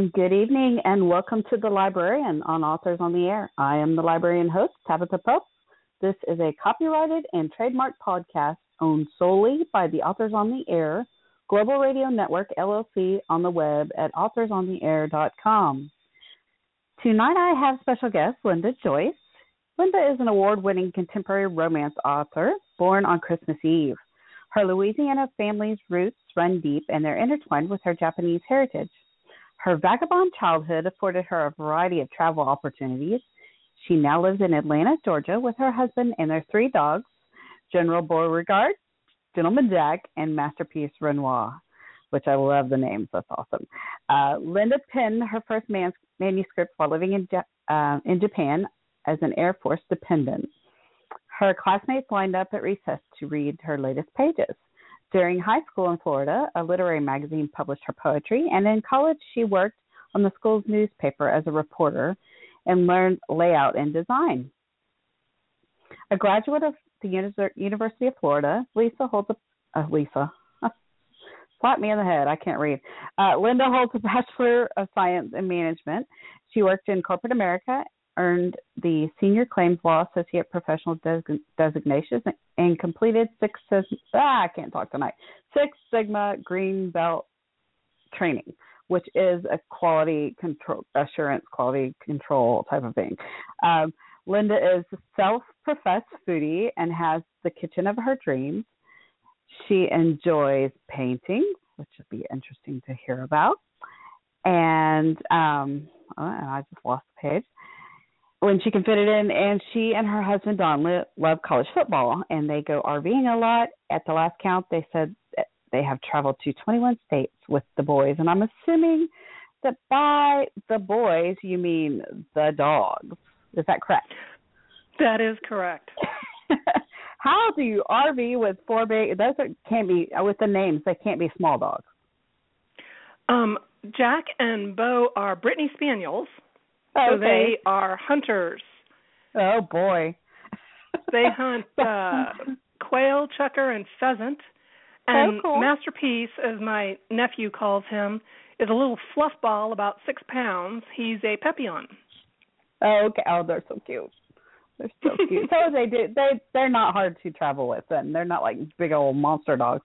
Good evening and welcome to The Librarian on Authors on the Air. I am the librarian host, Tabitha Pope. This is a copyrighted and trademarked podcast owned solely by the Authors on the Air Global Radio Network, LLC, on the web at authorsontheair.com. Tonight I have special guest Linda Joyce. Linda is an award-winning contemporary romance author born on Christmas Eve. Her Louisiana family's roots run deep and they're intertwined with her Japanese heritage. Her vagabond childhood afforded her a variety of travel opportunities. She now lives in Atlanta, Georgia, with her husband and their three dogs, General Beauregard, Gentleman Jack, and Masterpiece Renoir, which I love the names. That's awesome. Linda penned her first manuscript while living in Japan as an Air Force dependent. Her classmates lined up at recess to read her latest pages. During high school in Florida, a literary magazine published her poetry, and in college she worked on the school's newspaper as a reporter and learned layout and design. A graduate of the University of Florida, Linda holds a Bachelor of Science in Management. She worked in corporate America, earned the Senior Claims Law Associate Professional designation, and completed Six Sigma Green Belt training, which is a quality control type of thing. Linda is a self-professed foodie and has the kitchen of her dreams. She enjoys painting, which would be interesting to hear about. And I just lost the page. When she can fit it in, and she and her husband Don love college football, and they go RVing a lot. At the last count, they said that they have traveled to 21 states with the boys, and I'm assuming that by the boys you mean the dogs. Is that correct? That is correct. How do you RV with four big? Those can't be with the names. They can't be small dogs. Jack and Bo are Brittany Spaniels. Oh, so they are hunters. Oh, boy. They hunt quail, chukar, and pheasant. And cool. Masterpiece, as my nephew calls him, is a little fluff ball about 6 pounds. He's a Papillon. Oh, okay. Oh, they're so cute. They're so cute. So they're not hard to travel with, then. They're not like big old monster dogs.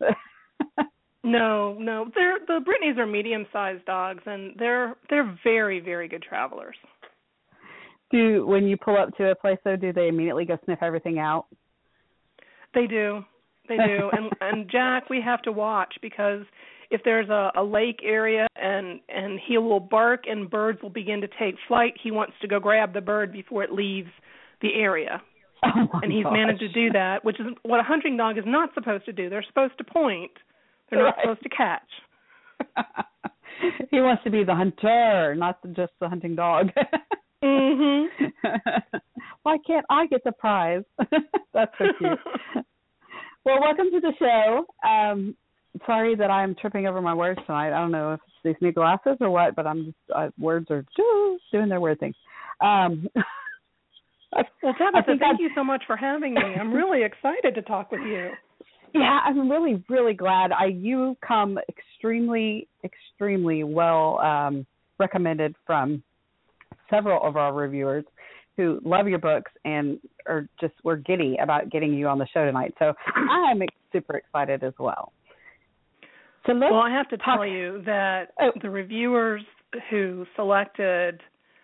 No. The Brittany's are medium-sized dogs, and they're very, very good travelers. When you pull up to a place, though, do they immediately go sniff everything out? They do. And Jack, we have to watch because if there's a lake area and he will bark and birds will begin to take flight, he wants to go grab the bird before it leaves the area. And he's managed to do that, which is what a hunting dog is not supposed to do. They're supposed to point. They're not supposed to catch. He wants to be the hunter, not just the hunting dog. Mm-hmm. Why can't I get the prize? That's so cute. Well, welcome to the show. Sorry that I'm tripping over my words tonight. I don't know if it's these new glasses or what, but I'm just words are doing their weird things. Well, Tabitha, thank you so much for having me. I'm really excited to talk with you. Yeah, I'm really, really glad. You come extremely, extremely well recommended from several of our reviewers who love your books and we're giddy about getting you on the show tonight. So I'm super excited as well. So I have to tell you that the reviewers who selected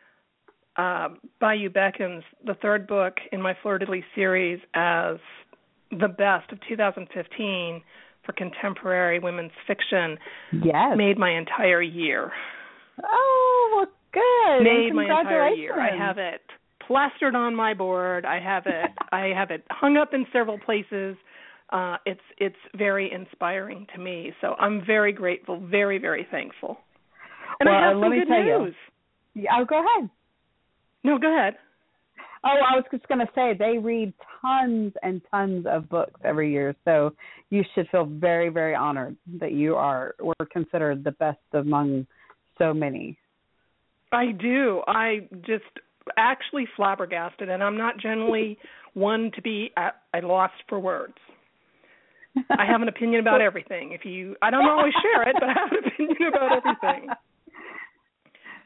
Bayou Beckons, the third book in my Fleur-de-Lis series, as the best of 2015 for contemporary women's fiction, made my entire year. Oh, well, good. Made my entire year. I have it plastered on my board. I have it hung up in several places. It's very inspiring to me. So I'm very grateful, very, very thankful. And I have some good news. Go ahead. No, go ahead. Oh, I was just going to say, they read tons and tons of books every year, so you should feel very, very honored that we're considered the best among so many. I do. I just actually flabbergasted, and I'm not generally one to be at a loss for words. I have an opinion about everything. I don't always share it, but I have an opinion about everything.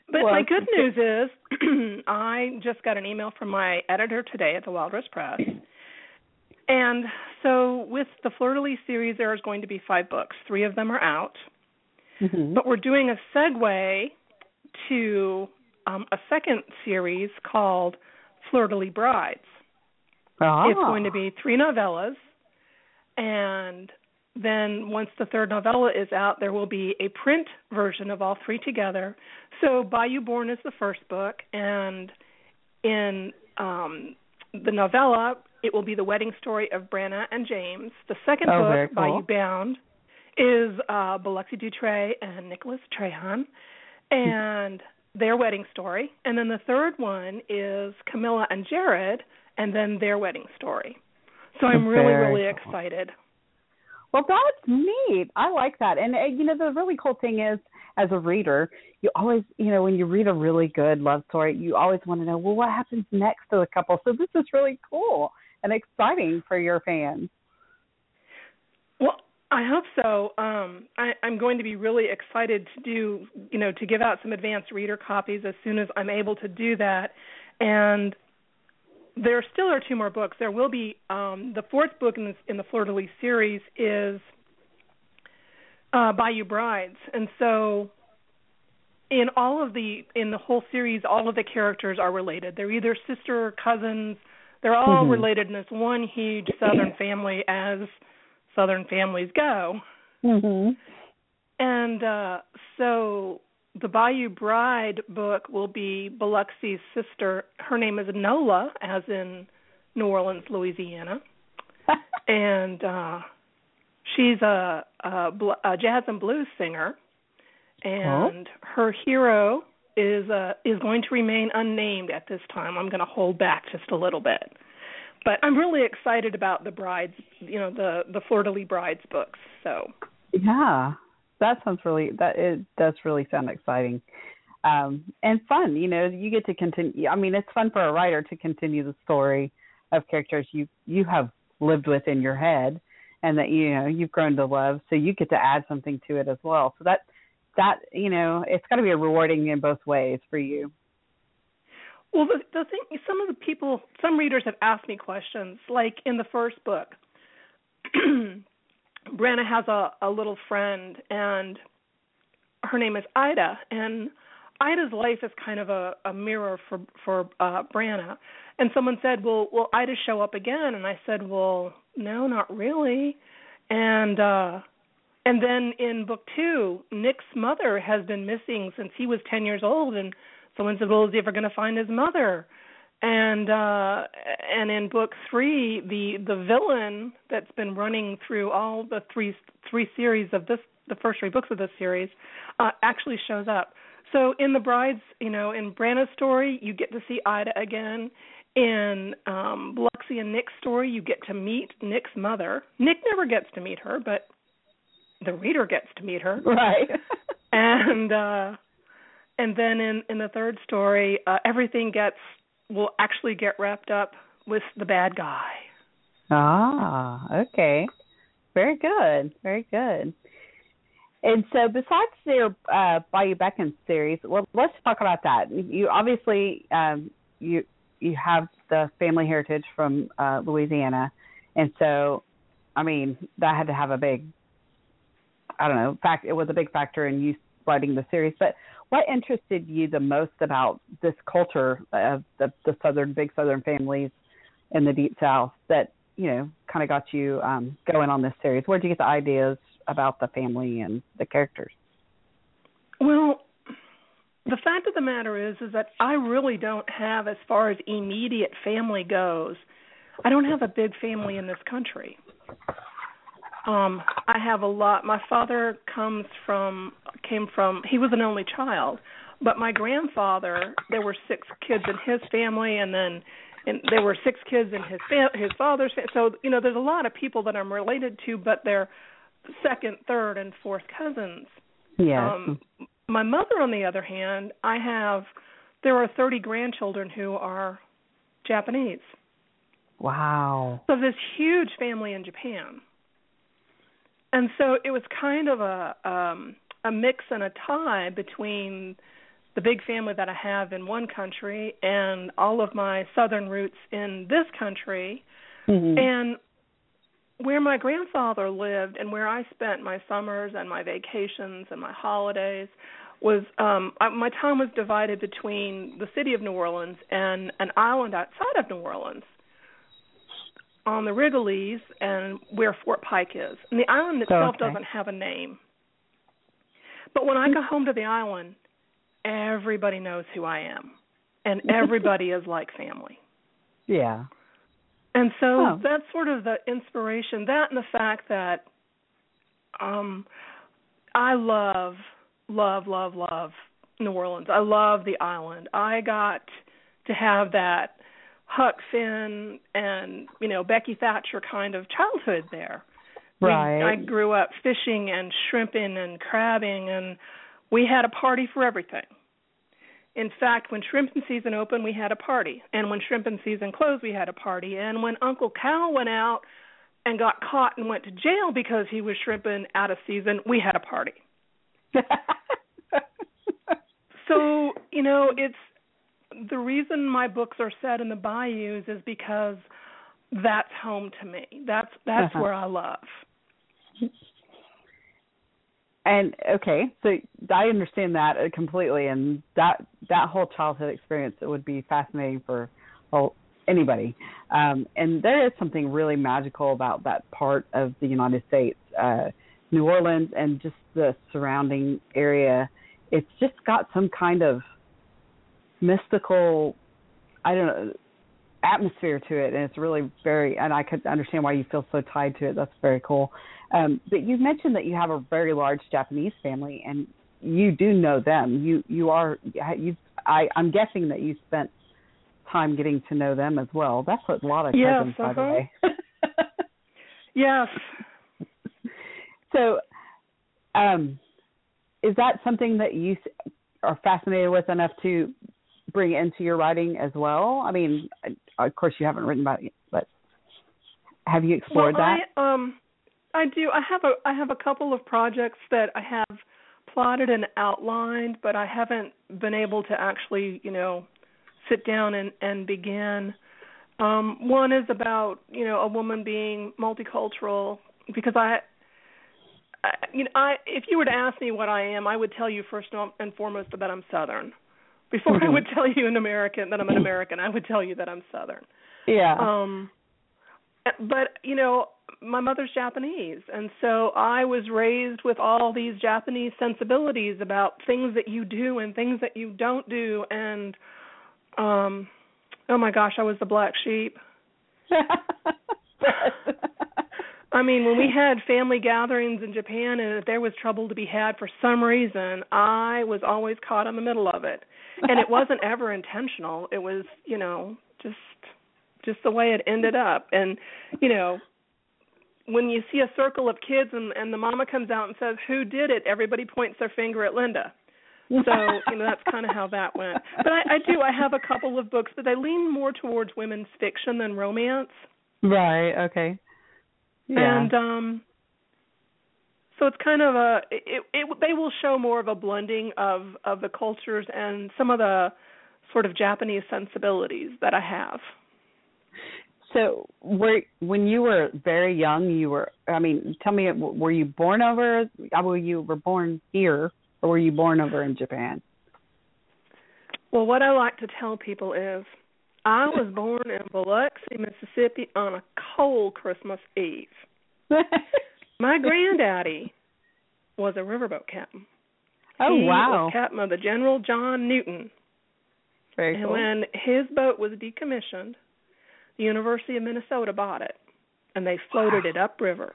But my good news is I just got an email from my editor today at the Wild Rose Press. And so with the Fleur-de-Lis series, there is going to be 5 books. 3 of them are out. Mm-hmm. But we're doing a segue to a second series called Fleur-de-Lis Brides. It's going to be 3 novellas, and then once the 3rd novella is out, there will be a print version of all 3 together. So Bayou Born is the first book, and in the novella, it will be the wedding story of Branna and James. The second book, cool. Bayou Bound, is Biloxi Dutray and Nicholas Trahan, and their wedding story. And then the third one is Camilla and Jared, and then their wedding story. So I'm really excited. Well, that's neat. I like that. And, the really cool thing is, as a reader, you always, when you read a really good love story, you always want to know, well, what happens next to the couple? So this is really cool and exciting for your fans. Well, I hope so. I'm going to be really excited to do, to give out some advanced reader copies as soon as I'm able to do that. And there still are 2 more books. There will be the 4th book in the Fleur-de-Lis series is Bayou Brides, and so in the whole series, all of the characters are related. They're either sister or cousins. They're all related in this one huge Southern family, as Southern families go. Mm-hmm. And so the Bayou Bride book will be Biloxi's sister. Her name is Nola, as in New Orleans, Louisiana. And she's a jazz and blues singer. And her hero is going to remain unnamed at this time. I'm going to hold back just a little bit. But I'm really excited about the Brides, the Fleur-de-Lis Brides books. So yeah. That does really sound exciting and fun. You get to continue. I mean, it's fun for a writer to continue the story of characters you have lived with in your head, and that you've grown to love. So you get to add something to it as well. So that it's got to be rewarding in both ways for you. Well, the thing, some readers have asked me questions, like in the first book. Branna has a little friend, and her name is Ida, and Ida's life is kind of a mirror for Branna. And someone said, will Ida show up again? And I said, well, no, not really. And then in book 2, Nick's mother has been missing since he was 10 years old, and someone said, well, is he ever going to find his mother? And in book 3, the villain that's been running through all the three series of the first 3 books of this series, actually shows up. So in the Brides, in Branna's story, you get to see Ida again. In Biloxi and Nick's story, you get to meet Nick's mother. Nick never gets to meet her, but the reader gets to meet her. Right. And then in the third story, everything will actually get wrapped up with the bad guy. Ah, okay. Very good. Very good. And so besides their Bayou Beckons series, well, let's talk about that. You obviously, you have the family heritage from Louisiana. And so, I mean, that had to have a big, it was a big factor in you writing the series. But what interested you the most about this culture of the big Southern families in the Deep South that, kind of got you going on this series? Where'd you get the ideas about the family and the characters? Well, the fact of the matter is that I really don't have, as far as immediate family goes, I don't have a big family in this country. I have a lot. My father came from, he was an only child, but my grandfather, there were 6 kids in his family, and then there were 6 kids in his father's family. So, there's a lot of people that I'm related to, but they're 2nd, 3rd, and 4th cousins. Yeah. My mother, on the other hand, there are 30 grandchildren who are Japanese. Wow. So this huge family in Japan. And so it was kind of a mix and a tie between the big family that I have in one country and all of my southern roots in this country. And where my grandfather lived and where I spent my summers and my vacations and my holidays was my time was divided between the city of New Orleans and an island outside of New Orleans on the Rigolets and where Fort Pike is. And the island itself doesn't have a name. But when I go home to the island, everybody knows who I am. And everybody is like family. Yeah. And so that's sort of the inspiration, that and the fact that I love New Orleans. I love the island. I got to have that Huck Finn and, Becky Thatcher kind of childhood there. Right. I grew up fishing and shrimping and crabbing, and we had a party for everything. In fact, when shrimping season opened, we had a party. And when shrimping season closed, we had a party. And when Uncle Cal went out and got caught and went to jail because he was shrimping out of season, we had a party. So, it's the reason my books are set in the bayous is because that's home to me. That's where I love. And okay, so I understand that completely, and that whole childhood experience would be fascinating for anybody. And there is something really magical about that part of the United States, New Orleans, and just the surrounding area. It's just got some kind of mystical, atmosphere to it, and it's really and I could understand why you feel so tied to it. That's very cool. But you mentioned that you have a very large Japanese family, and you do know them. I'm guessing that you spent time getting to know them as well. That's what a lot of cousins, by the way. Yes. So, is that something that you are fascinated with enough to bring into your writing as well? I mean, of course you haven't written about it, but have you explored that? I do. I have a couple of projects that I have plotted and outlined, but I haven't been able to actually, sit down and begin. One is about, a woman being multicultural, because if you were to ask me what I am, I would tell you first and foremost that I'm Southern. Before I would tell you that I'm an American, I would tell you that I'm Southern. Yeah. But, my mother's Japanese, and so I was raised with all these Japanese sensibilities about things that you do and things that you don't do, and, oh my gosh, I was the black sheep. I mean, when we had family gatherings in Japan and if there was trouble to be had for some reason, I was always caught in the middle of it. And it wasn't ever intentional. It was, just the way it ended up. And, when you see a circle of kids and the mama comes out and says, "Who did it?" everybody points their finger at Linda. So, that's kind of how that went. But I have a couple of books, but they lean more towards women's fiction than romance. Right, okay. Yeah. And so it's kind of they will show more of a blending of the cultures and some of the sort of Japanese sensibilities that I have. So when you were very young, tell me, were you born you were born here, or were you born over in Japan? Well, what I like to tell people is I was born in Biloxi, Mississippi on a cold Christmas Eve. My granddaddy was a riverboat captain. Oh, he wow. He was captain of the General John Newton. Very cool. And when his boat was decommissioned, the University of Minnesota bought it, and they floated it upriver.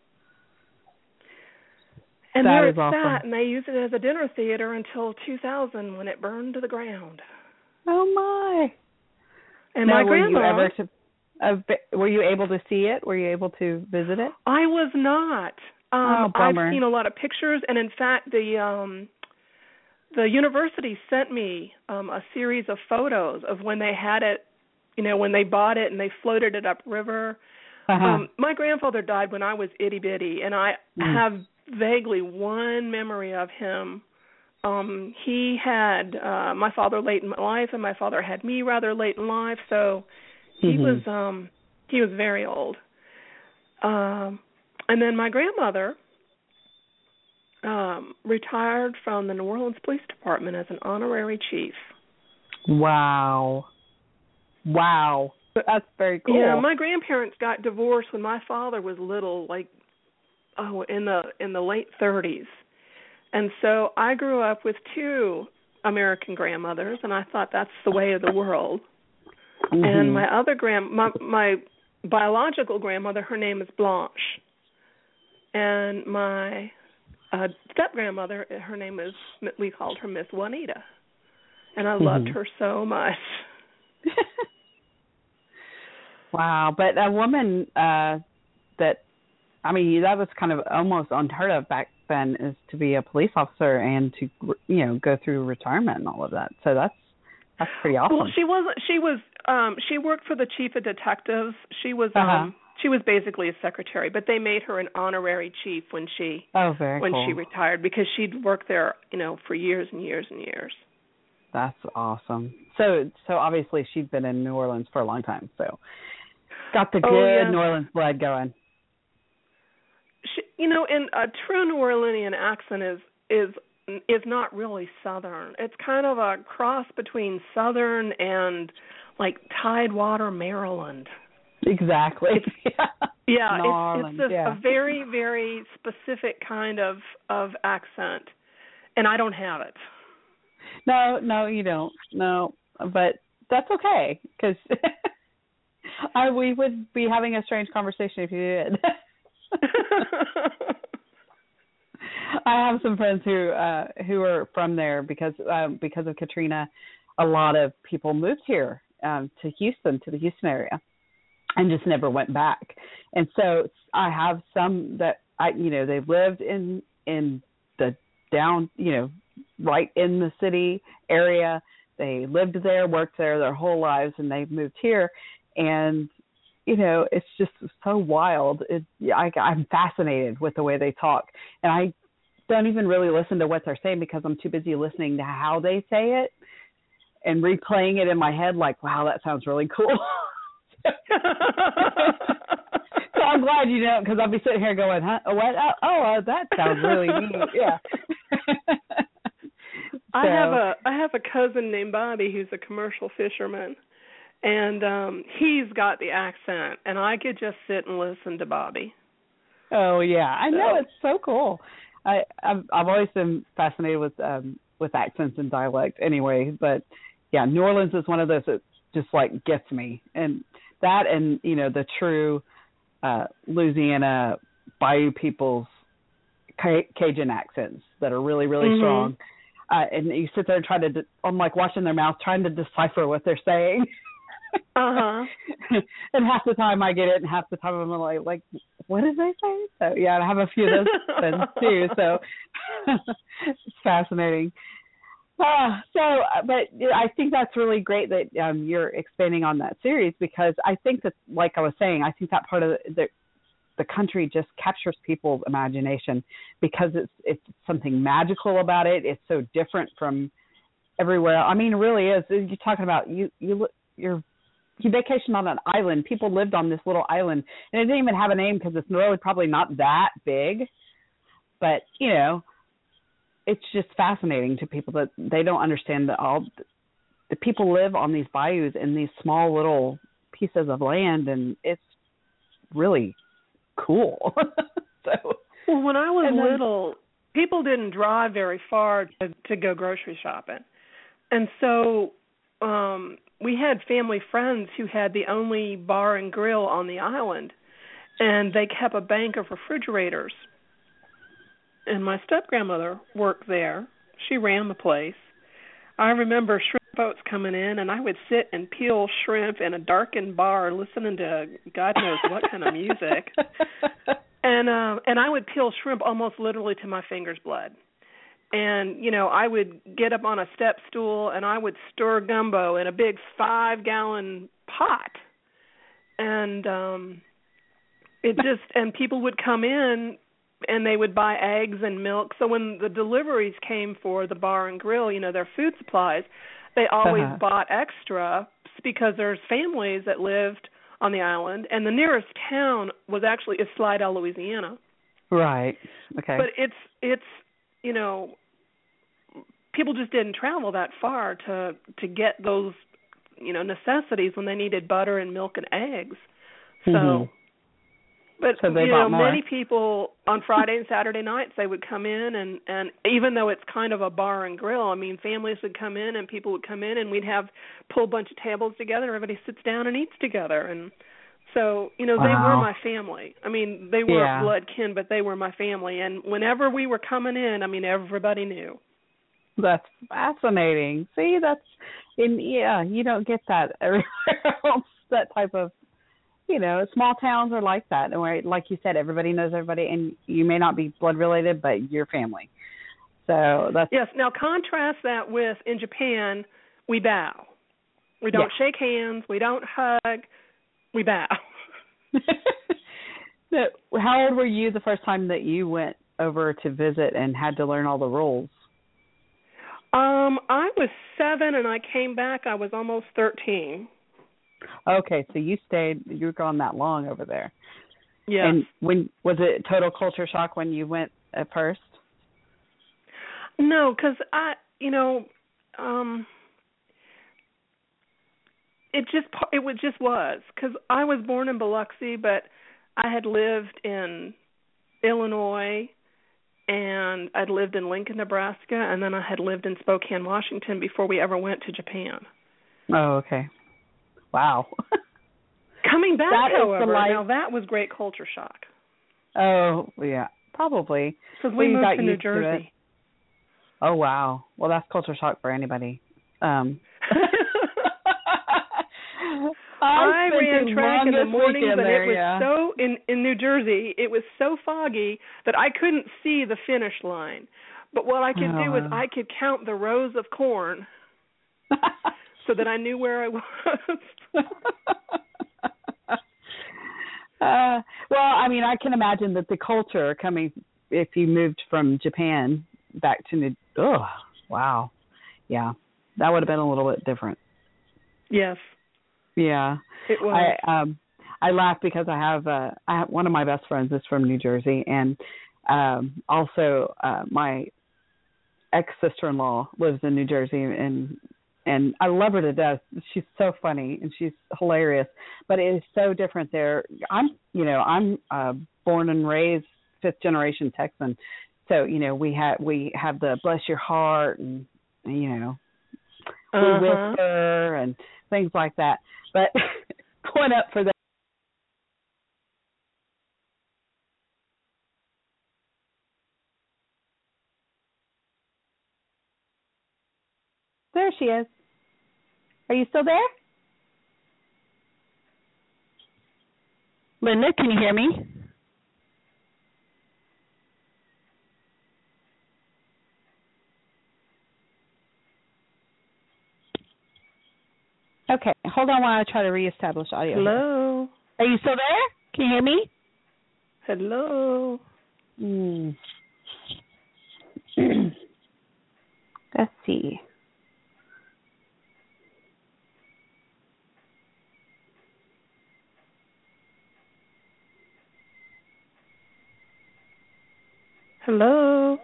And there it sat, and they used it as a dinner theater until 2000 when it burned to the ground. Oh, my. And my grandma... were you able to see it? Were you able to visit it? I was not. Bummer. I've seen a lot of pictures, and in fact, the university sent me a series of photos of when they had it, when they bought it and they floated it upriver. My grandfather died when I was itty-bitty, and I have vaguely one memory of him he had my father late in life, and my father had me rather late in life, so he was very old. And then my grandmother retired from the New Orleans Police Department as an honorary chief. Wow. That's very cool. Yeah, my grandparents got divorced when my father was little, like in the late 30s. And so I grew up with two American grandmothers, and I thought that's the way of the world. Mm-hmm. And my other my biological grandmother, her name is Blanche. And my step-grandmother, her name is, we called her Miss Juanita. And I loved her so much. Wow. But a woman that was kind of almost unheard of back then, is to be a police officer and to, go through retirement and all of that. So that's pretty awesome. Well, she worked for the chief of detectives. She was basically a secretary, but they made her an honorary chief when she she retired, because she'd worked there, for years and years and years. That's awesome. So obviously she'd been in New Orleans for a long time, so got the good New Orleans blood going. In a true New Orleanian accent is not really Southern. It's kind of a cross between Southern and like Tidewater, Maryland. Exactly. It's a very, very specific kind of accent, and I don't have it. No, you don't. No, but that's okay, because we would be having a strange conversation if you did. I have some friends who are from there because of Katrina. A lot of people moved here to Houston, to the Houston area, and just never went back. And so I have some that they've lived in the down, right in the city area. They lived there, worked there their whole lives, and they've moved here. And it's just so wild. I'm fascinated with the way they talk, and I don't even really listen to what they're saying because I'm too busy listening to how they say it and replaying it in my head like, wow, that sounds really cool. So I'm glad you don't, because I'll be sitting here going, huh? What? That sounds really neat. Yeah. I have a cousin named Bobby who's a commercial fisherman, and he's got the accent, and I could just sit and listen to Bobby. Oh yeah, I know, it's so cool. I've always been fascinated with accents and dialect anyway, but yeah, New Orleans is one of those that just like gets me, and that, and the true Louisiana Bayou people's Cajun accents that are really, really strong. And you sit there and I'm like watching their mouth, trying to decipher what they're saying. And half the time I get it, and half the time I'm like, what did they say? So yeah, I have a few of those friends too. So it's fascinating. But I think that's really great that you're expanding on that series, because I think that, like I was saying, I think that part of the country just captures people's imagination because it's something magical about it. It's so different from everywhere. I mean, it really is. You're talking about you vacationed on an island. People lived on this little island, and it didn't even have a name because it's really probably not that big. But it's just fascinating to people that they don't understand that all the people live on these bayous in these small little pieces of land, and it's really cool. Well, when I was little, people didn't drive very far to go grocery shopping, and so we had family friends who had the only bar and grill on the island, and they kept a bank of refrigerators. And my step-grandmother worked there. She ran the place. I remember shrimp boats coming in, and I would sit and peel shrimp in a darkened bar listening to God knows what kind of music. And I would peel shrimp almost literally to my fingers' blood. And, I would get up on a step stool, and I would stir gumbo in a big 5-gallon pot. And and people would come in and they would buy eggs and milk. So when the deliveries came for the bar and grill, their food supplies, they always bought extra because there's families that lived on the island, and the nearest town was actually Slidell, Louisiana. Right. Okay. But it's people just didn't travel that far to get those necessities when they needed butter and milk and eggs. So but many people on Friday and Saturday nights, they would come in and even though it's kind of a bar and grill, I mean, families would come in and people would come in and we'd pull a bunch of tables together, everybody sits down and eats together. And so, they were my family. I mean, they were blood kin, but they were my family. And whenever we were coming in, I mean, everybody knew. That's fascinating. See, you don't get that everywhere else, that type of, small towns are like that. And where, like you said, everybody knows everybody, and you may not be blood related, but you're family. So that's... Yes. Now, contrast that with, in Japan, we bow. We don't shake hands. We don't hug. We bow. How old were you the first time that you went over to visit and had to learn all the rules? I was 7 and I came back. I was almost 13. Okay, so you were gone that long over there. Yeah. And was it total culture shock when you went at first? No, because it just was, because I was born in Biloxi, but I had lived in Illinois, and I'd lived in Lincoln, Nebraska, and then I had lived in Spokane, Washington before we ever went to Japan. Oh, okay. Wow. Coming back, however, now that was great culture shock. Oh, yeah, probably. Because we moved to New Jersey. Oh, wow. Well, that's culture shock for anybody. I ran track in the mornings, and it was so in New Jersey. It was so foggy that I couldn't see the finish line. But what I could do was I could count the rows of corn, so that I knew where I was. Well, I mean, I can imagine that the culture coming if you moved from Japan back to wow, yeah, that would have been a little bit different. Yes. Yeah, it was. I laugh because I have one of my best friends is from New Jersey, and also my ex-sister-in-law lives in New Jersey, and I love her to death. She's so funny and she's hilarious, but it is so different there. I'm born and raised 5th generation Texan, so we have the bless your heart and we whisper and things like that. But going up for that. There she is. Are you still there? Linda, can you hear me? Okay, hold on while I try to reestablish audio. Hello. Are you still there? Can you hear me? Hello. Let's see. Hello.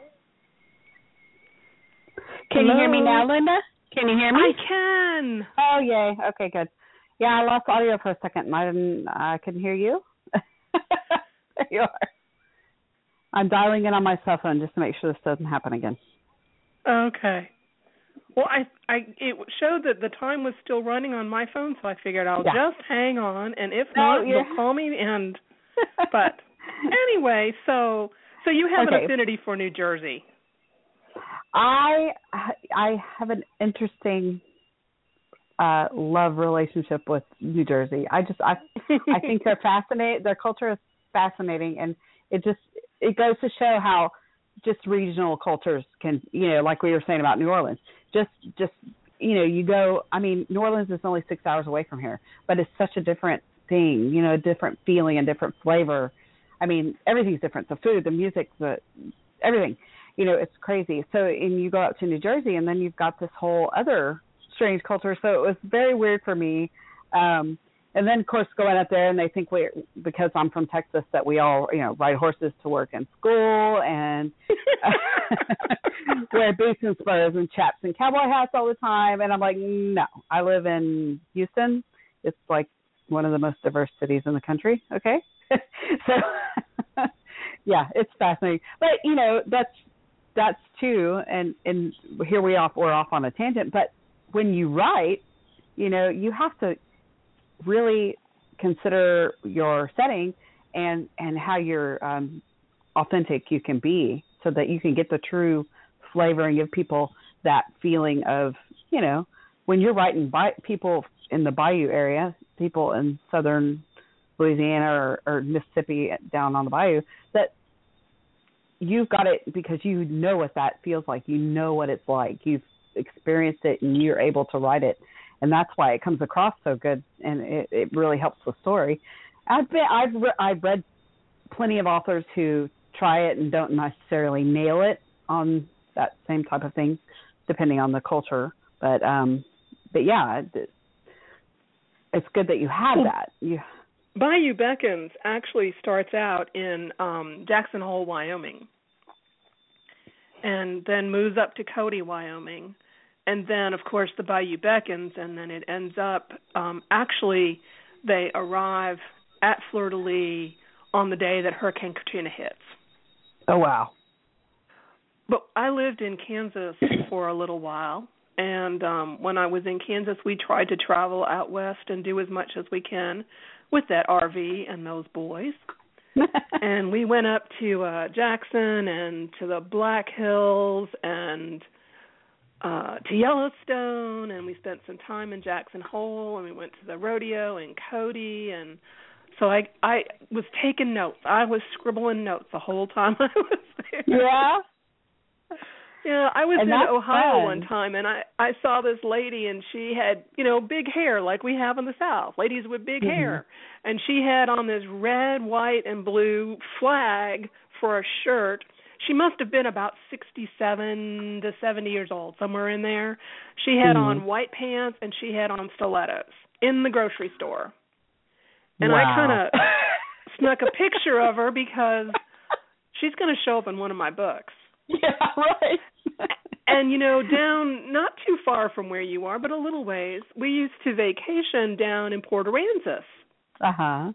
Can you hear me now, Linda? Can you hear me? I can. Oh, yay. Okay, good. Yeah, I lost audio for a second, and I couldn't hear you. There you are. I'm dialing in on my cell phone just to make sure this doesn't happen again. Okay. Well, it showed that the time was still running on my phone, so I figured I'll just hang on, and if not, you'll call me. But anyway, so you have an affinity for New Jersey. I have an interesting love relationship with New Jersey. I think they're fascinating. Their culture is fascinating, and it goes to show how just regional cultures can, like we were saying about New Orleans, you go, I mean, New Orleans is only 6 hours away from here, but it's such a different thing, a different feeling and different flavor I mean, everything's different. The food, the music, everything. You know, it's crazy. So, and you go out to New Jersey, and then you've got this whole other strange culture. So it was very weird for me. And then, of course, going up there, and they think because I'm from Texas, that we all, you know, ride horses to work and school and wear boots and spurs and chaps and cowboy hats all the time. And I'm like, no, I live in Houston. It's like one of the most diverse cities in the country. Okay. So, yeah, it's fascinating. But, you know, that's too, and here we're off on a tangent. But when you write, you know, you have to really consider your setting and how you're authentic you can be, so that you can get the true flavor and give people that feeling of, you know, when you're writing people in the Bayou area, people in southern Louisiana or Mississippi down on the Bayou, that you've got it because you know what that feels like. You know what it's like. You've experienced it, and you're able to write it. And that's why it comes across so good, and it really helps the story. I've read plenty of authors who try it and don't necessarily nail it on that same type of thing, depending on the culture. But yeah, it's good that you have that. Bayou Beckons actually starts out in Jackson Hole, Wyoming, and then moves up to Cody, Wyoming. And then, of course, the Bayou Beckons, and then it ends up, actually, they arrive at Fleur-de-Lis on the day that Hurricane Katrina hits. Oh, wow. But I lived in Kansas for a little while, and when I was in Kansas, we tried to travel out west and do as much as we can with that RV and those boys. And we went up to Jackson and to the Black Hills and to Yellowstone, and we spent some time in Jackson Hole, and we went to the rodeo in Cody, and so I was taking notes. I was scribbling notes the whole time I was there. Yeah? Yeah, I was in Ohio one time, and I saw this lady, and she had, you know, big hair like we have in the South, ladies with big hair, and she had on this red, white, and blue flag for a shirt. She must have been about 67 to 70 years old, somewhere in there. She had on white pants, and she had on stilettos in the grocery store. And I kind of snuck a picture of her because she's going to show up in one of my books. Yeah, right. And, you know, down not too far from where you are, but a little ways, we used to vacation down in Port Aransas. Uh-huh.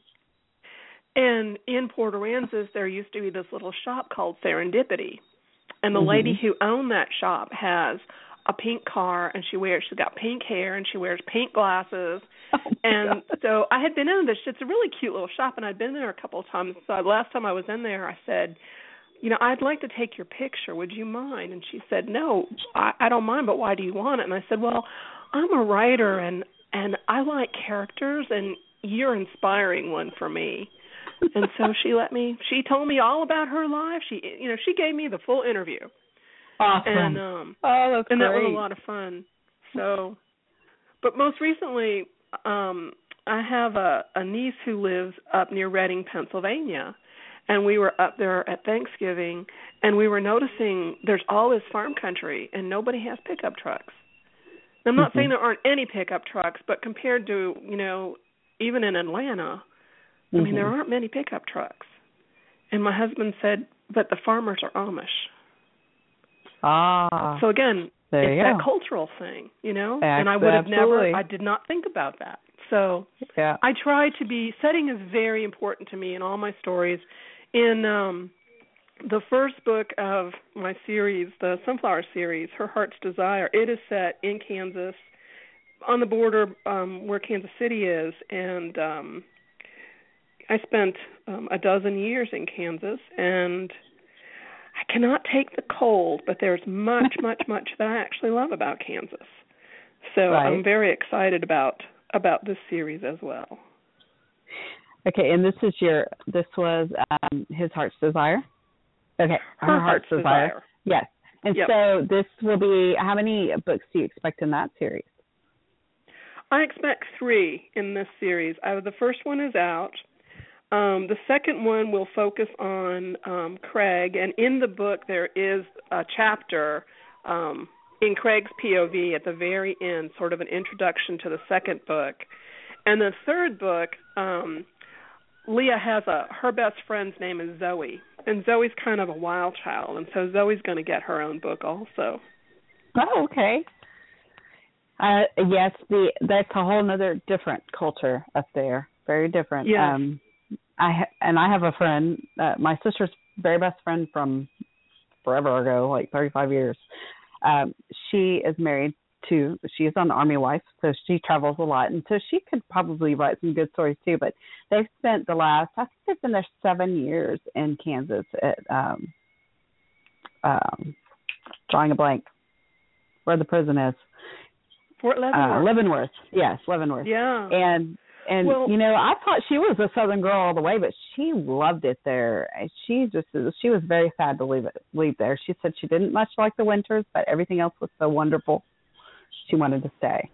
And in Port Aransas, there used to be this little shop called Serendipity. And the lady who owned that shop has a pink car, and she's got pink hair, and she wears pink glasses. And so I had been in this. It's a really cute little shop, and I'd been there a couple of times. So last time I was in there, I said, you know, I'd like to take your picture. Would you mind? And she said, no, I don't mind, but why do you want it? And I said, well, I'm a writer, and I like characters, and you're inspiring one for me. And so she told me all about her life. She gave me the full interview. Awesome. And, that's and great. that was a lot of fun. So, but most recently, I have a niece who lives up near Reading, Pennsylvania. And we were up there at Thanksgiving, and we were noticing there's all this farm country, and nobody has pickup trucks. And I'm not saying there aren't any pickup trucks, but compared to, you know, even in Atlanta, I mean, there aren't many pickup trucks. And my husband said, but the farmers are Amish. Ah. So, again, it's that cultural thing, you know? And I would have I did not think about that. So I try to setting is very important to me in all my stories. In the first book of my series, the Sunflower series, Her Heart's Desire, it is set in Kansas, on the border where Kansas City is, and I spent a dozen years in Kansas, and I cannot take the cold, but there's much, much, much that I actually love about Kansas. So I'm very excited about this series as well. Okay, and this was His Heart's Desire? Okay, Her Heart's Desire. Yes. And so this will be, how many books do you expect in that series? I expect 3 in this series. The first one is out. The second one will focus on Craig, and in the book there is a chapter in Craig's POV at the very end, sort of an introduction to the second book. And the third book, Leah has her best friend's name is Zoe, and Zoe's kind of a wild child, and so Zoe's going to get her own book also. Oh, okay. Yes, that's a whole other different culture up there. Very different. Yeah. I have a friend, my sister's very best friend from forever ago, like 35 years. She is married to, she is an Army wife, so she travels a lot, and so she could probably write some good stories too, but they've spent the last, I think they've been there 7 years in Kansas at, drawing a blank, where the prison is. Fort Leavenworth. Leavenworth, yes, Leavenworth. Yeah. And well, you know, I thought she was a Southern girl all the way, but she loved it there. She was very sad to leave there. She said she didn't much like the winters, but everything else was so wonderful. She wanted to stay.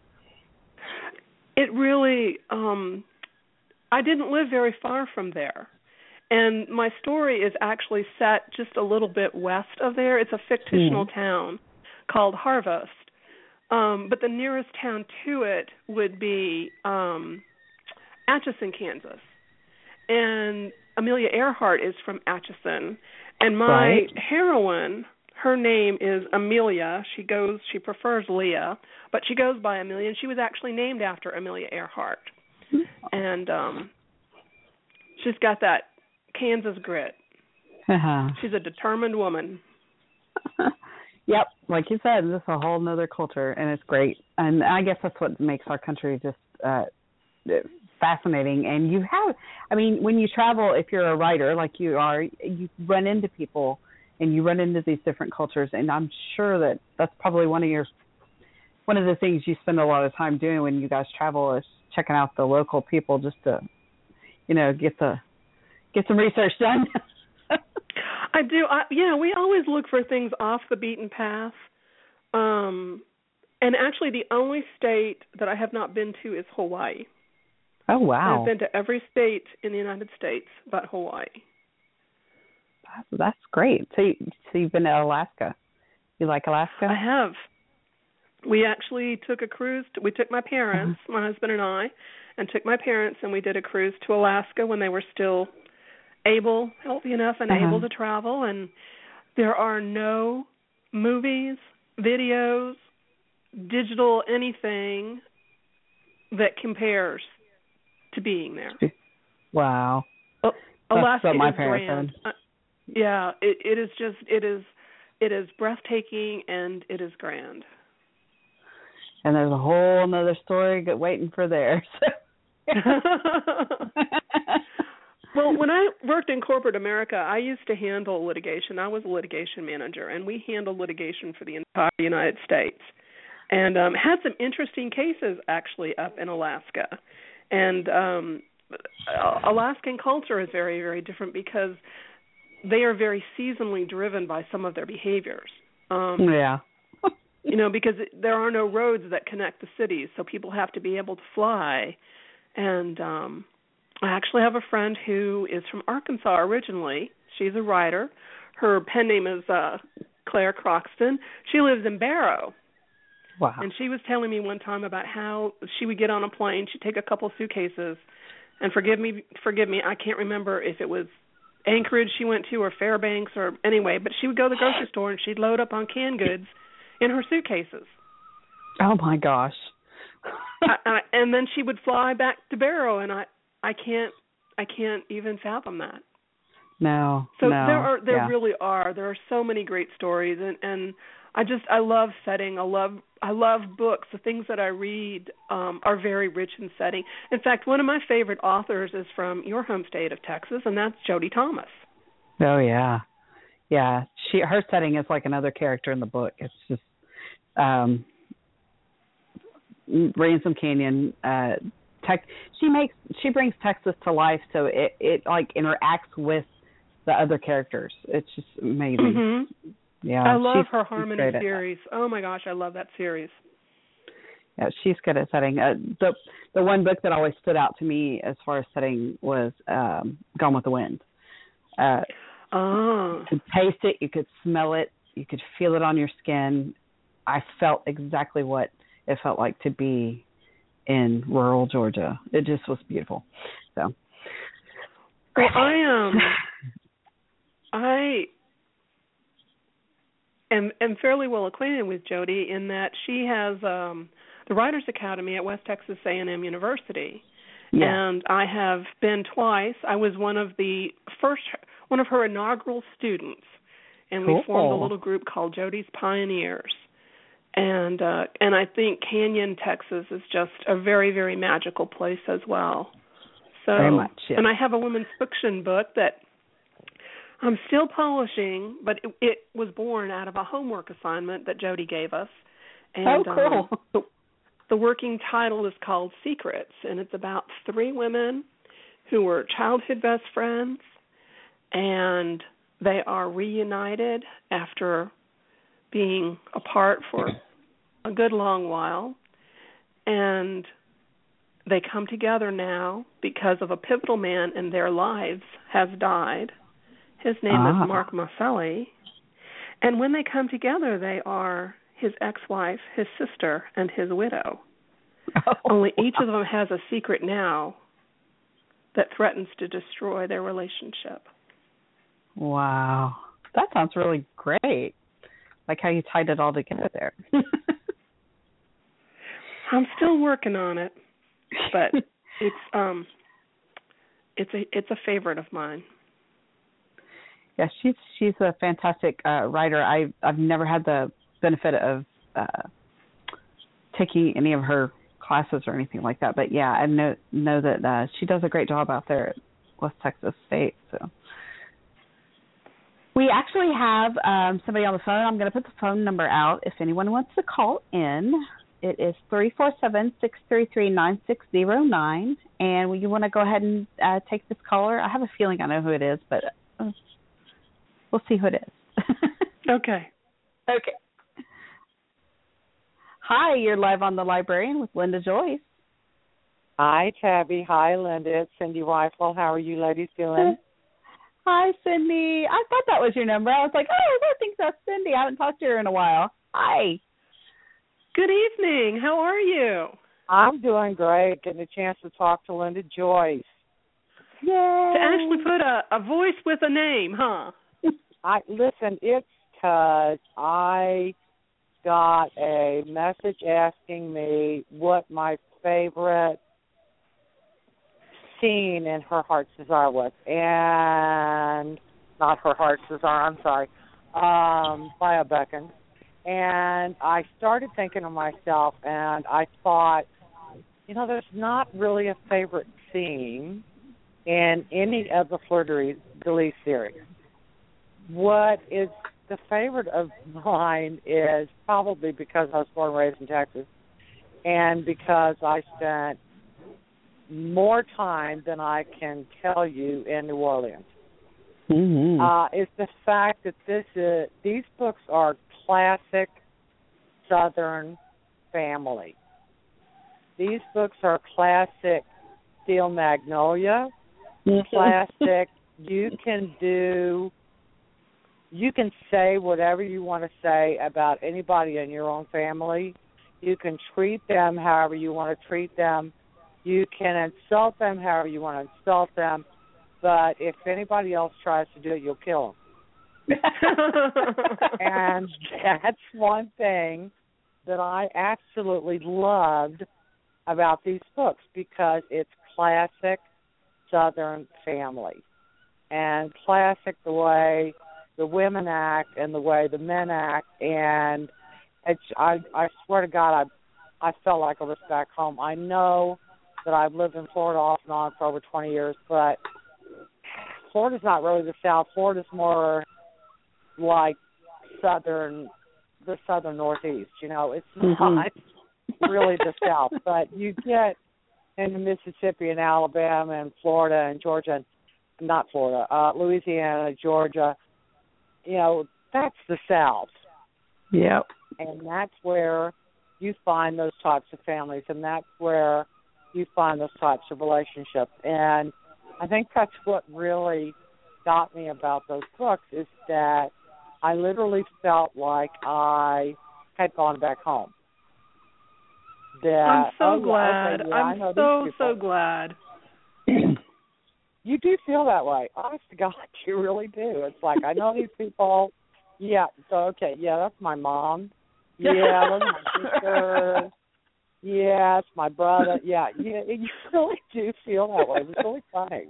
It really, I didn't live very far from there. And my story is actually set just a little bit west of there. It's a fictional town called Harvest. But the nearest town to it would be Atchison, Kansas. And Amelia Earhart is from Atchison. And my heroine, her name is Amelia. She prefers Leah, but she goes by Amelia, and she was actually named after Amelia Earhart. And she's got that Kansas grit. She's a determined woman. Yep, like you said, this is a whole nother culture, and it's great. And I guess that's what makes our country just fascinating. And you have, I mean, when you travel, if you're a writer like you are, you run into people and you run into these different cultures. And I'm sure that that's probably one of the things you spend a lot of time doing when you guys travel is checking out the local people just to, you know, get some research done. I do. We always look for things off the beaten path. And actually, the only state that I have not been to is Hawaii. Oh, wow. I've been to every state in the United States but Hawaii. That's great. So you've been to Alaska. You like Alaska? I have. We actually took a cruise. We took my parents, my husband and I, and took my parents, and we did a cruise to Alaska when they were still healthy enough and able to travel. And there are no movies, videos, digital anything that compares to being there. Wow. Alaska That's what my is parents grand. Yeah, it is breathtaking and it is grand. And there's a whole another story waiting for there. Well, when I worked in corporate America, I used to handle litigation. I was a litigation manager, and we handled litigation for the entire United States, and had some interesting cases actually up in Alaska. And Alaskan culture is very, very different because they are very seasonally driven by some of their behaviors. Because there are no roads that connect the cities, so people have to be able to fly. And I actually have a friend who is from Arkansas originally. She's a writer. Her pen name is Claire Croxton. She lives in Barrow. Wow. And she was telling me one time about how she would get on a plane, she'd take a couple suitcases, and forgive me, I can't remember if it was Anchorage she went to or Fairbanks or anyway, but she would go to the grocery store and she'd load up on canned goods in her suitcases. Oh my gosh. And then she would fly back to Barrow, and I can't even fathom that. No. So there really are. There are so many great stories, and I love setting. I love books. The things that I read are very rich in setting. In fact, one of my favorite authors is from your home state of Texas, and that's Jody Thomas. Oh yeah. Yeah. Her setting is like another character in the book. It's just Ransom Canyon. She brings Texas to life, so it like interacts with the other characters. It's just amazing. Yeah, I love her Harmony series. Oh my gosh, I love that series. Yeah, she's good at setting. The one book that always stood out to me as far as setting was Gone with the Wind. You could taste it, you could smell it, you could feel it on your skin. I felt exactly what it felt like to be in rural Georgia. It just was beautiful. So, well, I am fairly well acquainted with Jodi in that she has the Writers Academy at West Texas A&M University, and I have been twice. I was one of her inaugural students, and we formed a little group called Jodi's Pioneers. And I think Canyon, Texas, is just a very, very magical place as well. So, very much, yes. And I have a women's fiction book that I'm still polishing, but it was born out of a homework assignment that Jodi gave us. And, cool. The working title is called Secrets, and it's about 3 women who were childhood best friends, and they are reunited after being apart for a good long while, and they come together now because of a pivotal man in their lives has died. His name is Mark Maselli, and when they come together, they are his ex-wife, his sister, and his widow. Only each of them has a secret now that threatens to destroy their relationship. Wow. That sounds really great. Like how you tied it all together there. I'm still working on it, but it's a favorite of mine. Yeah, she's a fantastic writer. I've never had the benefit of taking any of her classes or anything like that, but yeah, I know that she does a great job out there at West Texas State. So we actually have somebody on the phone. I'm going to put the phone number out if anyone wants to call in. It is 347-633-9609, and you want to go ahead and take this caller. I have a feeling I know who it is, but we'll see who it is. Okay. Hi, you're live on The Librarian with Linda Joyce. Hi, Tabby. Hi, Linda. It's Cindy Weifel. How are you ladies doing? Hi, Cindy. I thought that was your number. I was like, I think that's Cindy. I haven't talked to her in a while. Hi. Good evening. How are you? I'm doing great. Getting a chance to talk to Linda Joyce. Yay. To actually put a voice with a name, huh? Listen, it's because I got a message asking me what my favorite scene in Her Heart's Desire was. And not Her Heart's Desire, I'm sorry, Bio Beckon. And I started thinking of myself, and I thought, there's not really a favorite scene in any of the Fleur de Lis series. What is the favorite of mine is probably because I was born and raised in Texas, and because I spent more time than I can tell you in New Orleans. Mm-hmm. Is the fact that these books are classic Southern family. These books are classic Steel Magnolia, classic. You can say whatever you want to say about anybody in your own family. You can treat them however you want to treat them. You can insult them however you want to insult them. But if anybody else tries to do it, you'll kill them. And that's one thing that I absolutely loved about these books, because it's classic Southern family. And classic the way the women act and the way the men act. And I swear to God, I felt like I was back home. I know that I've lived in Florida off and on for over 20 years, but Florida's not really the South. Florida's more like the southern Northeast. It's not really the South. But you get into Mississippi and Alabama and Florida and Georgia, Louisiana, Georgia, that's the South. Yep. And that's where you find those types of families, and that's where you find those types of relationships. And I think that's what really got me about those books, is that I literally felt like I had gone back home. I'm so glad. I'm so glad. You do feel that way. Honest to God, you really do. It's like, I know these people. Yeah, so, okay, yeah, that's my mom. Yeah, that's my sister. Yeah, it's my brother. Yeah, you really do feel that way. It's really funny.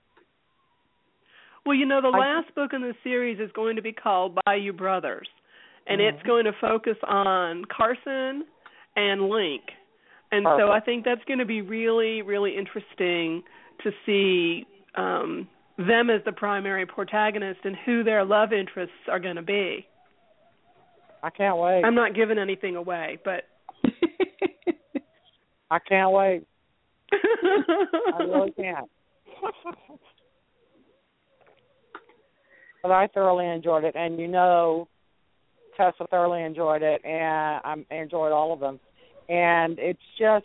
Well, the last book in the series is going to be called Bayou Brothers, and it's going to focus on Carson and Link. And so I think that's going to be really, really interesting to see them as the primary protagonist and who their love interests are going to be. I can't wait. I'm not giving anything away, but I can't wait. I really can't. But I thoroughly enjoyed it, and Tessa thoroughly enjoyed it, and I enjoyed all of them. And it's just,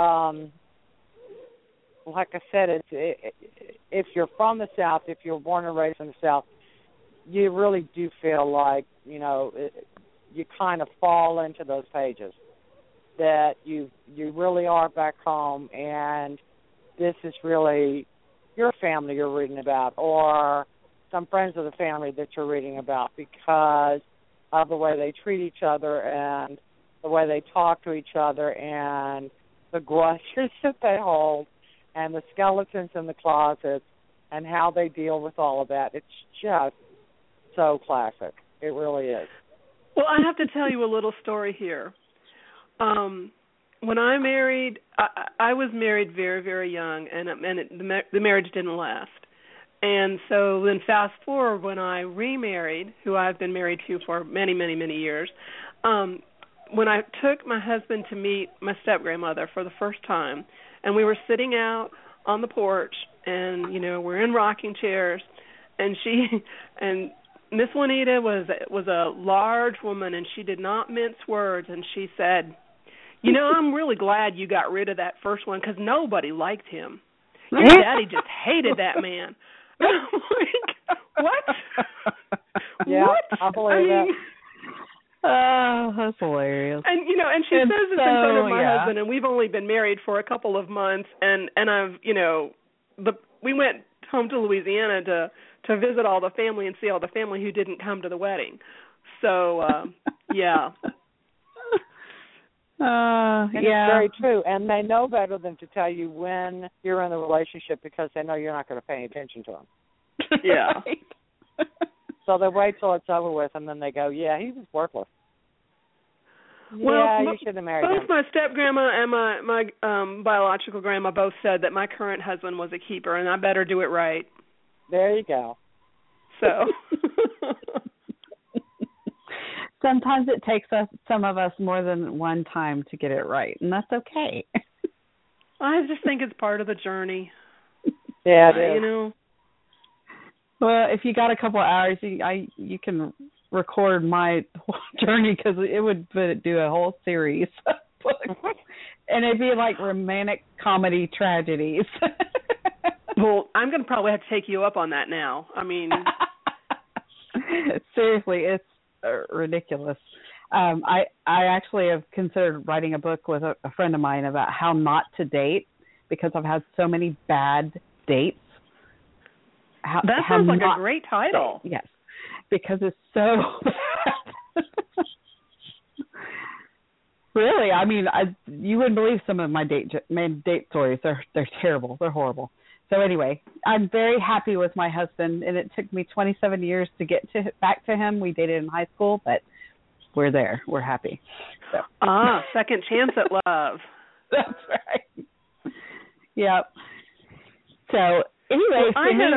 like I said, if you're from the South, if you're born and raised in the South, you really do feel like, you kind of fall into those pages, that you really are back home, and this is really your family you're reading about, or some friends of the family that you're reading about, because of the way they treat each other and the way they talk to each other and the grudges that they hold and the skeletons in the closets and how they deal with all of that. It's just so classic. It really is. Well, I have to tell you a little story here. When I married, I was married very, very young, and the marriage didn't last. And so then fast forward, when I remarried, who I've been married to for many, many, many years, when I took my husband to meet my step-grandmother for the first time, and we were sitting out on the porch, and, we're in rocking chairs, and Miss Juanita was a large woman, and she did not mince words, and she said, I'm really glad you got rid of that first one, because nobody liked him. Your daddy just hated that man. I'm like, what? Yeah, what? I believe that. Oh, that's hilarious. And and she says this in front of my husband, and we've only been married for a couple of months, and I've we went home to Louisiana to visit all the family and see all the family who didn't come to the wedding. So yeah. And it's very true, and they know better than to tell you when you're in the relationship, because they know you're not going to pay any attention to them. Yeah. So they wait till it's over with, and then they go, "Yeah, he was worthless." Well, you should have married both him. my step-grandma and my biological grandma both said that my current husband was a keeper, and I better do it right. There you go. So. Sometimes it takes some of us more than one time to get it right, and that's okay. I just think it's part of the journey. Yeah, it is. Well, if you got a couple of hours, you can record my journey, because it would do a whole series. And it'd be like romantic comedy tragedies. Well, I'm going to probably have to take you up on that now. I mean, seriously, it's ridiculous. I actually have considered writing a book with a friend of mine about how not to date, because I've had so many bad dates. That sounds like a great title. Date. Yes, because it's so bad. Really, I mean, you wouldn't believe some of my date stories. They're terrible. They're horrible. So anyway, I'm very happy with my husband, and it took me 27 years to get back to him. We dated in high school, but we're there. We're happy. So. Second chance at love. That's right. Yep. So anyway,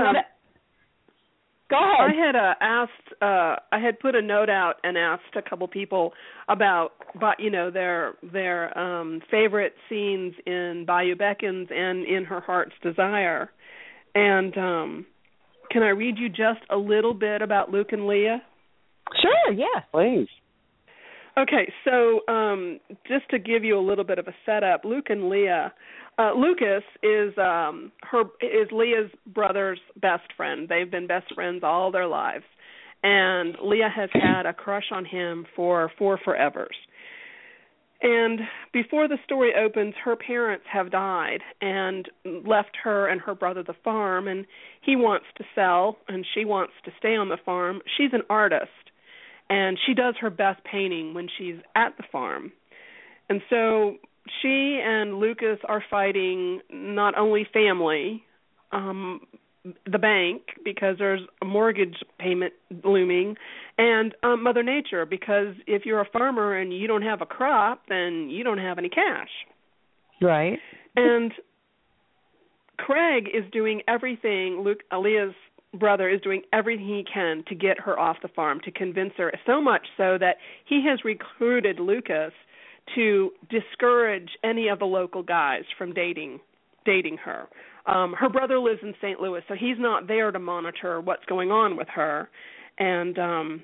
go ahead. I had put a note out and asked a couple people about, their favorite scenes in Bayou Beckons and in Her Heart's Desire. And can I read you just a little bit about Luke and Leah? Sure, yes. Please. Okay, so just to give you a little bit of a setup, Luke and Leah. Lucas is Leah's brother's best friend. They've been best friends all their lives, and Leah has had a crush on him for 4 forevers. And before the story opens, her parents have died and left her and her brother the farm, and he wants to sell, and she wants to stay on the farm. She's an artist, and she does her best painting when she's at the farm. And so she and Lucas are fighting not only family, the bank, because there's a mortgage payment looming, and Mother Nature, because if you're a farmer and you don't have a crop, then you don't have any cash. Right. And Craig is doing everything, Leah's brother is doing everything he can to get her off the farm, to convince her, so much so that he has recruited Lucas to discourage any of the local guys from dating her. Her brother lives in St. Louis, so he's not there to monitor what's going on with her. And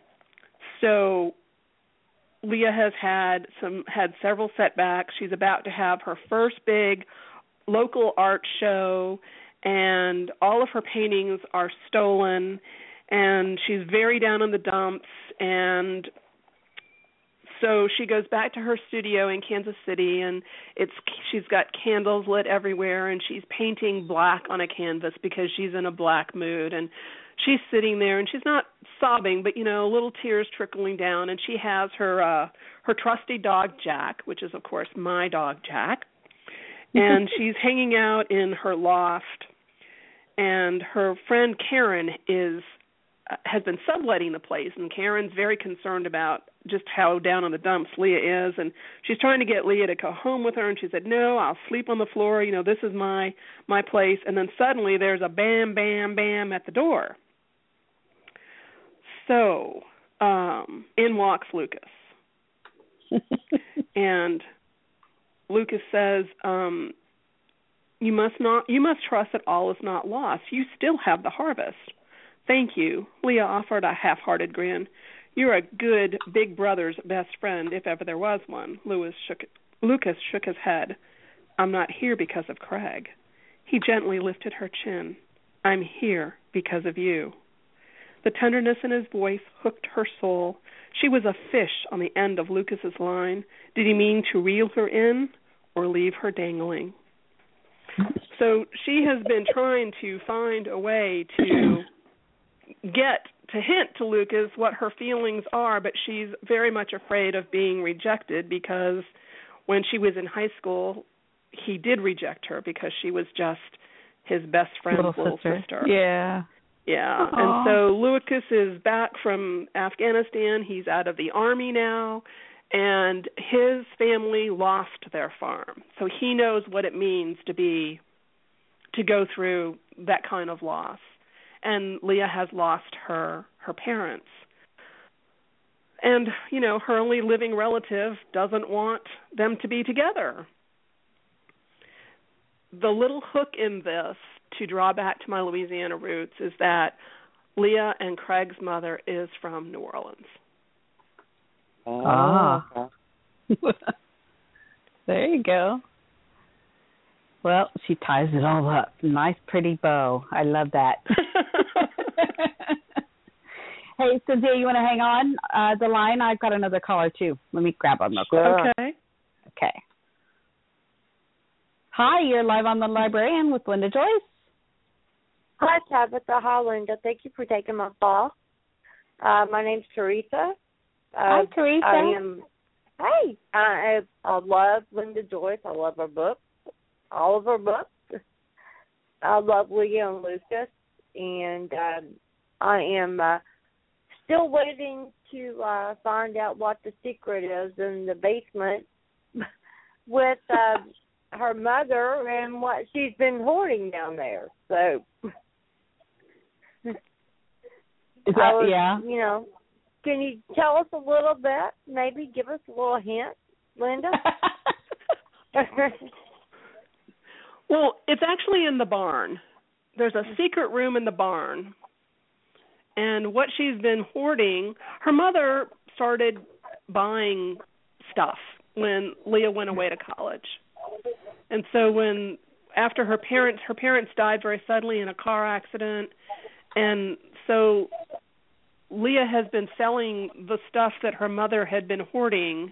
so Leah has had several setbacks. She's about to have her first big local art show, and all of her paintings are stolen, and she's very down in the dumps. And so she goes back to her studio in Kansas City, and she's got candles lit everywhere, and she's painting black on a canvas because she's in a black mood. And she's sitting there, and she's not sobbing, but, little tears trickling down. And she has her trusty dog, Jack, which is, of course, my dog, Jack. And she's hanging out in her loft, and her friend Karen has been subletting the place, and Karen's very concerned about just how down on the dumps Leah is, and she's trying to get Leah to go home with her, and she said, no, I'll sleep on the floor, this is my place. And then suddenly there's a bam, bam, bam at the door. So in walks Lucas. And Lucas says, you must trust that all is not lost. You still have the harvest. Thank you. Leah offered a half-hearted grin. You're a good big brother's best friend, if ever there was one. Lucas shook his head. I'm not here because of Craig. He gently lifted her chin. I'm here because of you. The tenderness in his voice hooked her soul. She was a fish on the end of Lucas's line. Did he mean to reel her in or leave her dangling? So she has been trying to find a way to hint to Lucas what her feelings are, but she's very much afraid of being rejected, because when she was in high school, he did reject her because she was just his best friend's little sister. Yeah. Yeah. Aww. And so Lucas is back from Afghanistan. He's out of the army now, and his family lost their farm. So he knows what it means to go through that kind of loss. And Leah has lost her parents. And, her only living relative doesn't want them to be together. The little hook in this, to draw back to my Louisiana roots, is that Leah and Craig's mother is from New Orleans. Ah. There you go. Well, she ties it all up. Nice, pretty bow. I love that. Hey, Cynthia, you want to hang on the line? I've got another caller, too. Let me grab them real quick. Sure. Okay. Hi, you're live on The Librarian with Linda Joyce. Hi, Tabitha. Hi, Linda. Thank you for taking my call. My name's Teresa. Hi, Teresa. I love Linda Joyce. I love her books. All of her books. I love Leah and Lucas, and I am still waiting to find out what the secret is in the basement with her mother and what she's been hoarding down there. So, is that, yeah? Can you tell us a little bit? Maybe give us a little hint, Linda? Well, it's actually in the barn. There's a secret room in the barn. And what she's been hoarding, her mother started buying stuff when Leah went away to college. And so after her parents died very suddenly in a car accident, and so Leah has been selling the stuff that her mother had been hoarding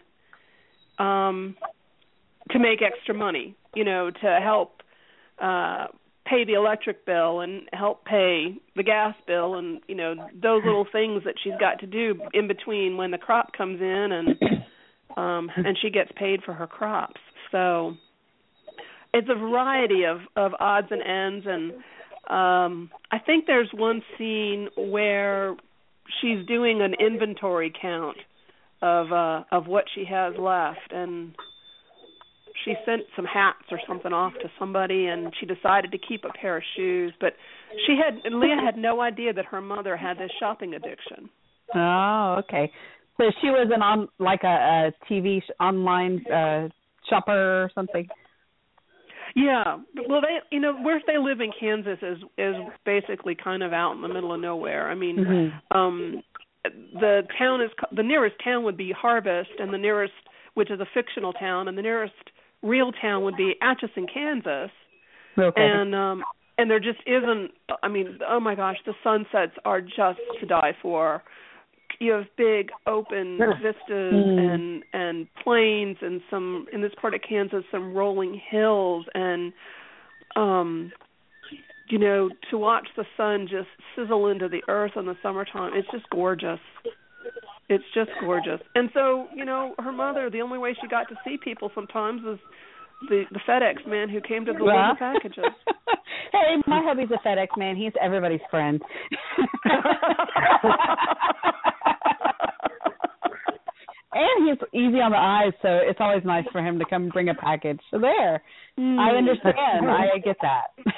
to make extra money, to help pay the electric bill and help pay the gas bill and, those little things that she's got to do in between when the crop comes in and she gets paid for her crops. So it's a variety of odds and ends, and I think there's one scene where she's doing an inventory count of what she has left, and she sent some hats or something off to somebody, and she decided to keep a pair of shoes. But Leah had no idea that her mother had this shopping addiction. Oh, okay. So she was a TV online shopper or something. Yeah. Well, where they live in Kansas is basically kind of out in the middle of nowhere. I mean, the nearest town would be Harvest, and the nearest, which is a fictional town, and the nearest real town would be Atchison, Kansas. Okay. And there just isn't. I mean, oh my gosh, the sunsets are just to die for. You have big open vistas and plains, and some in this part of Kansas, some rolling hills, and to watch the sun just sizzle into the earth in the summertime. It's just gorgeous. It's just gorgeous. And so, her mother, the only way she got to see people sometimes was the FedEx man who came to deliver the packages. Hey, my hubby's a FedEx man. He's everybody's friend. And he's easy on the eyes, so it's always nice for him to come bring a package. So there. I understand. I get that.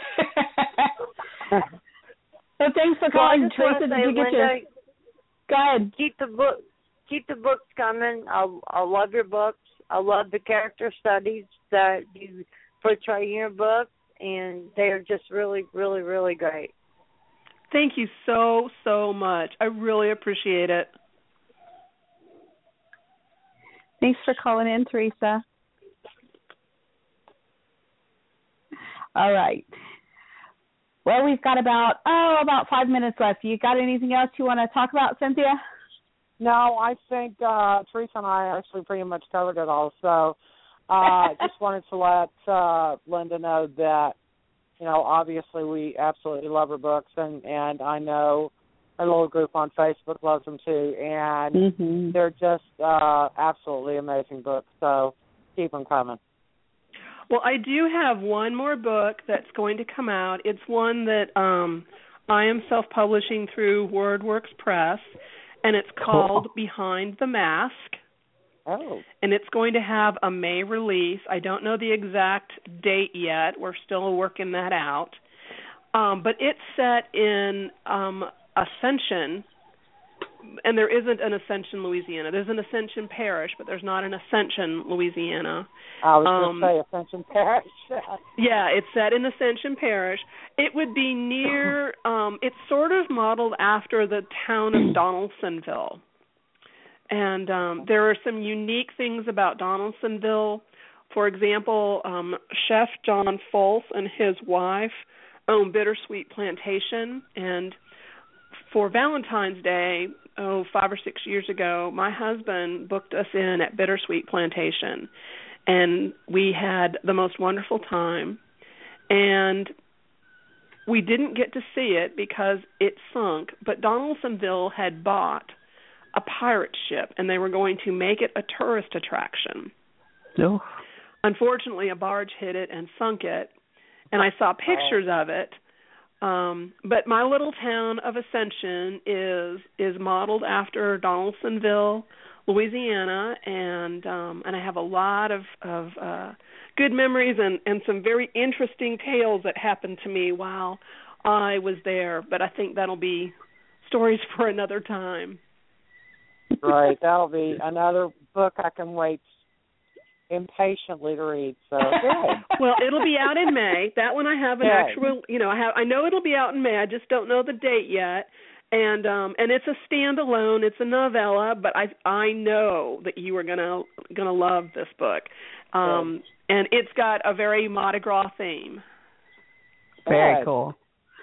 So thanks for calling, Teresa. Did you get your... Go ahead. Keep the books coming. I love your books. I love the character studies that you portray in your books, and they're just really, really, really great. Thank you so, so much. I really appreciate it. Thanks for calling in, Teresa. All right. Well, we've got about 5 minutes left. You got anything else you want to talk about, Cynthia? No, I think Teresa and I actually pretty much covered it all. So just wanted to let Linda know that, obviously we absolutely love her books, and I know our little group on Facebook loves them too, and they're just absolutely amazing books. So keep them coming. Well, I do have one more book that's going to come out. It's one that I am self-publishing through WordWorks Press, and it's called Behind the Mask. Oh. And it's going to have a May release. I don't know the exact date yet. We're still working that out. But it's set in Ascension, and there isn't an Ascension, Louisiana. There's an Ascension Parish, but there's not an Ascension, Louisiana. I was going to say Ascension Parish. Yeah, it's set in Ascension Parish. It would be near, it's sort of modeled after the town of Donaldsonville. And there are some unique things about Donaldsonville. For example, Chef John Folse and his wife own Bittersweet Plantation, and for Valentine's Day, 5 or 6 years ago, my husband booked us in at Bittersweet Plantation, and we had the most wonderful time. And we didn't get to see it because it sunk, but Donaldsonville had bought a pirate ship, and they were going to make it a tourist attraction. Oh. Unfortunately, a barge hit it and sunk it, and I saw pictures of it. But my little town of Ascension is modeled after Donaldsonville, Louisiana, and I have a lot of good memories and some very interesting tales that happened to me while I was there. But I think that'll be stories for another time. Right, that'll be another book I can wait impatiently to read. So good. Well, it'll be out in May. That one I have an actual, I know it'll be out in May. I just don't know the date yet. And it's a standalone. It's a novella, but I know that you are gonna love this book. And it's got a very Mardi Gras theme. Very cool.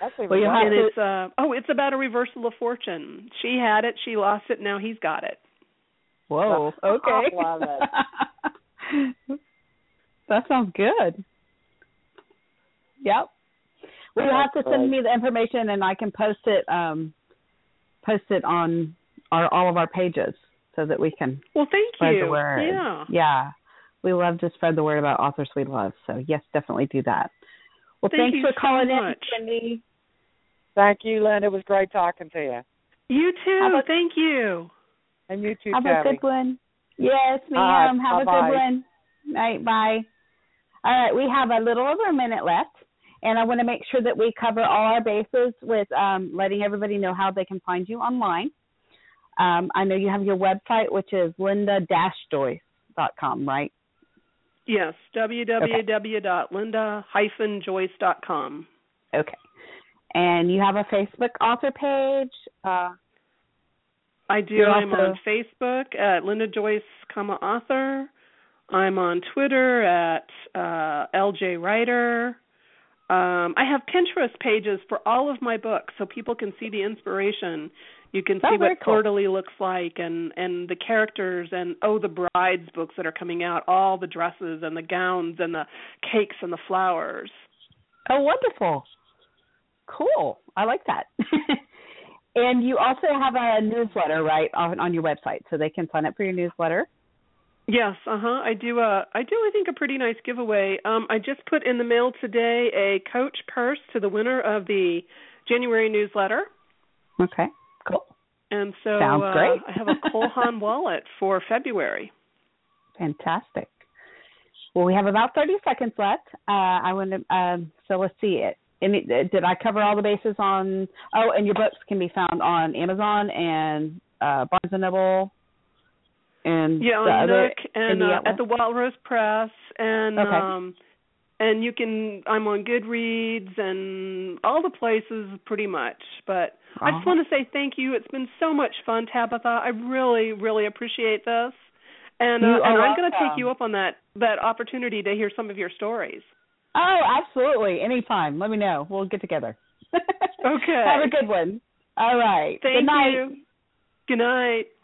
It's about a reversal of fortune. She had it, she lost it, now he's got it. Whoa. Okay. I love it. That sounds good. Yep. Well, you have to send me the information, and I can post it on all of our pages so that we can spread the word. Yeah. We love to spread the word about authors we love. So, yes, definitely do that. Well, thanks for calling in, Cindy. Thank you, Linda. It was great talking to you. You too. Thank you. And you too, Have Tabby. a good one. Yes, ma'am. Have a good one. Night. Bye. All right. We have a little over a minute left, and I want to make sure that we cover all our bases with letting everybody know how they can find you online. I know you have your website, which is linda-joyce.com, right? Yes, www.linda-joyce.com. Okay. And you have a Facebook author page? I do. I'm on Facebook at Linda Joyce, author. I'm on Twitter at LJ Writer. I have Pinterest pages for all of my books so people can see the inspiration. You can see what Fleur de Lis looks like and the characters and, the brides books that are coming out, all the dresses and the gowns and the cakes and the flowers. Oh, wonderful. Cool. I like that. And you also have a newsletter, right, on your website, so they can sign up for your newsletter? Yes, I do. I think a pretty nice giveaway. I just put in the mail today a Coach purse to the winner of the January newsletter. Okay, cool. And so sounds great. I have a Cole Haan wallet for February. Fantastic. Well, we have about 30 seconds left. So let's see it. Did I cover all the bases on? Oh, and your books can be found on Amazon and Barnes and Noble. And on Nook and at the Wild Rose Press, and and you can. I'm on Goodreads and all the places pretty much. But I just want to say thank you. It's been so much fun, Tabitha. I really, really appreciate this, and I'm going to take you up on that opportunity to hear some of your stories. Oh, absolutely. Anytime. Let me know. We'll get together. Okay. Have a good one. All right. Thank good night. you. Good night.